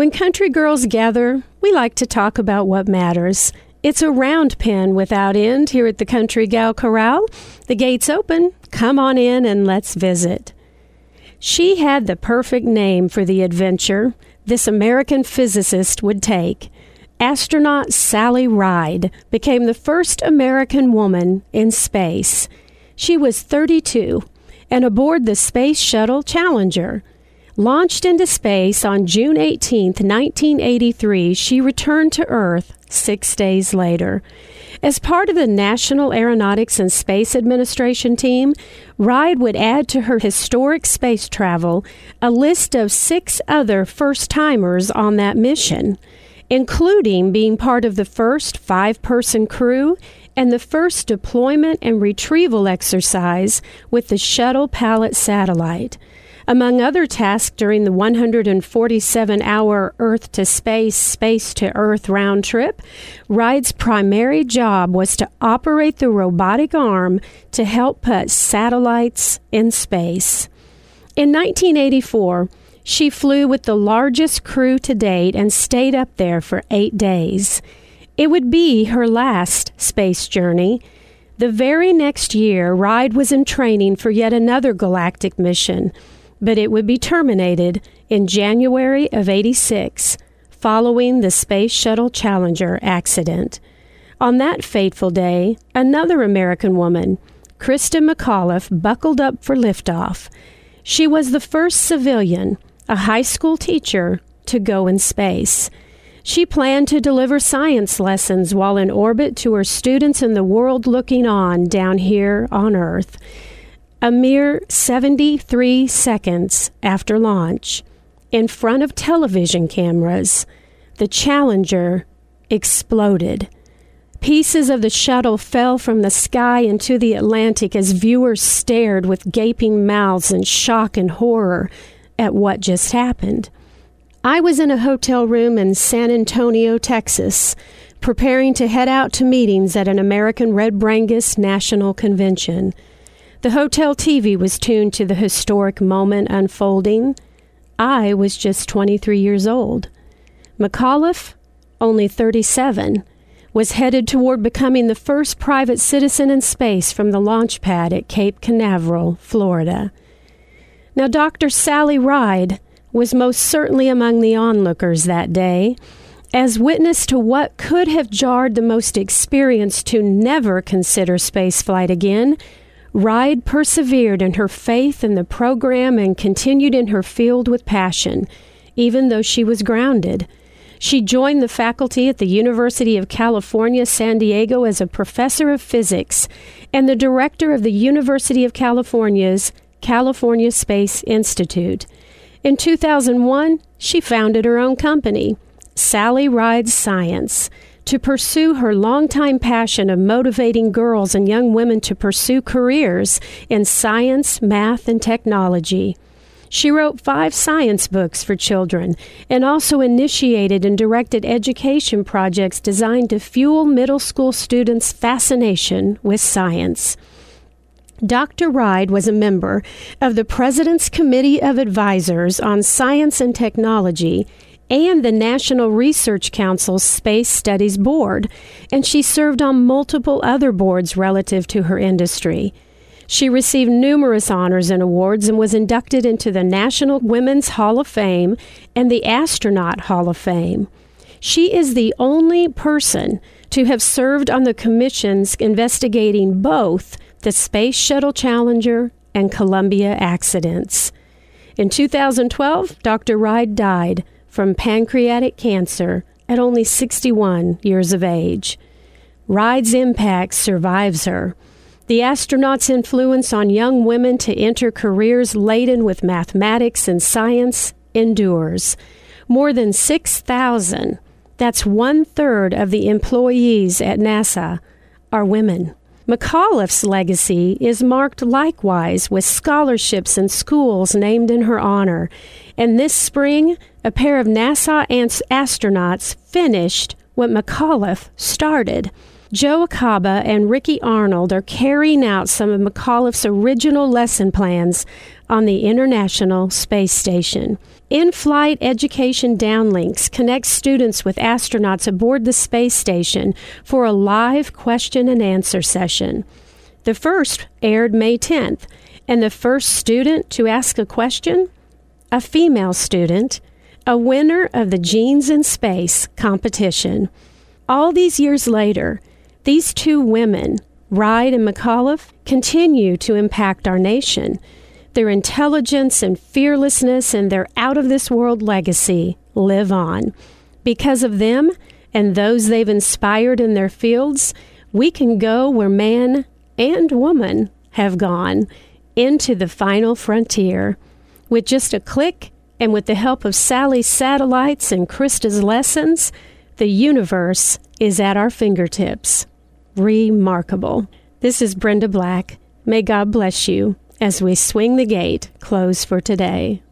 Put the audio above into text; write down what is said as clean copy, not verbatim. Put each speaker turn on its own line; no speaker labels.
When country girls gather, we like to talk about what matters. It's a round pen without end here at the Country Gal Corral. The gate's open. Come on in and let's visit. She had the perfect name for the adventure this American physicist would take. Astronaut Sally Ride became the first American woman in space. She was 32 and aboard the Space Shuttle Challenger. Launched into space on June 18, 1983, she returned to Earth 6 days later. As part of the National Aeronautics and Space Administration team, Ride would add to her historic space travel a list of 6 other first-timers on that mission, including being part of the first 5-person crew and the first deployment and retrieval exercise with the Shuttle Pallet satellite. Among other tasks during the 147-hour Earth-to-Space, Space-to-Earth round trip, Ride's primary job was to operate the robotic arm to help put satellites in space. In 1984, she flew with the largest crew to date and stayed up there for 8 days. It would be her last space journey. The very next year, Ride was in training for yet another galactic mission, but it would be terminated in January of '86, following the Space Shuttle Challenger accident. On that fateful day, another American woman, Christa McAuliffe, buckled up for liftoff. She was the first civilian, a high school teacher, to go in space. She planned to deliver science lessons while in orbit to her students and the world looking on down here on Earth. A mere 73 seconds after launch, in front of television cameras, the Challenger exploded. Pieces of the shuttle fell from the sky into the Atlantic as viewers stared with gaping mouths in shock and horror at what just happened. I was in a hotel room in San Antonio, Texas, preparing to head out to meetings at an American Red Brangus National Convention. The hotel TV was tuned to the historic moment unfolding. I was just 23 years old. McAuliffe, only 37, was headed toward becoming the first private citizen in space from the launch pad at Cape Canaveral, Florida. Now, Dr. Sally Ride was most certainly among the onlookers that day, as witness to what could have jarred the most experienced to never consider spaceflight again. Ride persevered in her faith in the program and continued in her field with passion, even though she was grounded. She joined the faculty at the University of California, San Diego as a professor of physics and the director of the University of California's California Space Institute. In 2001, she founded her own company, Sally Ride Science, to pursue her longtime passion of motivating girls and young women to pursue careers in science, math, and technology. She wrote 5 science books for children and also initiated and directed education projects designed to fuel middle school students' fascination with science. Dr. Ride was a member of the President's Committee of Advisors on Science and Technology and the National Research Council's Space Studies Board, and she served on multiple other boards relative to her industry. She received numerous honors and awards and was inducted into the National Women's Hall of Fame and the Astronaut Hall of Fame. She is the only person to have served on the commissions investigating both the Space Shuttle Challenger and Columbia accidents. In 2012, Dr. Ride died from pancreatic cancer at only 61 years of age. Ride's impact survives her. The astronaut's influence on young women to enter careers laden with mathematics and science endures. More than 6,000, that's 1/3 of the employees at NASA, are women. McAuliffe's legacy is marked likewise with scholarships and schools named in her honor. And this spring, a pair of NASA astronauts finished what McAuliffe started. Joe Acaba and Ricky Arnold are carrying out some of McAuliffe's original lesson plans on the International Space Station. In-flight education downlinks connect students with astronauts aboard the space station for a live question and answer session. The first aired May 10th, and the first student to ask a question? A female student, a winner of the Genes in Space competition. All these years later, these two women, Ride and McAuliffe, continue to impact our nation. Their intelligence and fearlessness and their out-of-this-world legacy live on. Because of them and those they've inspired in their fields, we can go where man and woman have gone, into the final frontier. With just a click and with the help of Sally's satellites and Krista's lessons, the universe is at our fingertips. Remarkable. This is Brenda Black. May God bless you as we swing the gate close for today.